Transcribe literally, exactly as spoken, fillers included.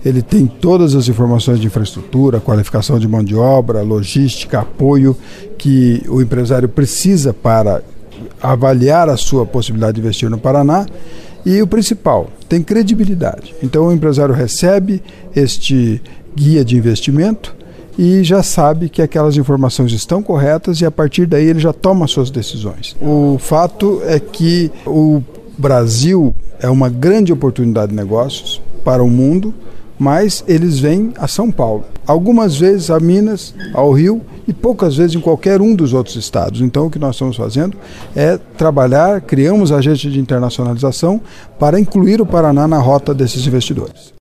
ele tem todas as informações de infraestrutura, qualificação de mão de obra, logística, apoio que o empresário precisa para avaliar a sua possibilidade de investir no Paraná. E o principal, tem credibilidade. Então o empresário recebe este guia de investimento e já sabe que aquelas informações estão corretas e a partir daí ele já toma suas decisões. O fato é que o Brasil é uma grande oportunidade de negócios para o mundo, mas eles vêm a São Paulo. Algumas vezes a Minas, ao Rio e poucas vezes em qualquer um dos outros estados. Então o que nós estamos fazendo é trabalhar, criamos agentes de internacionalização para incluir o Paraná na rota desses investidores.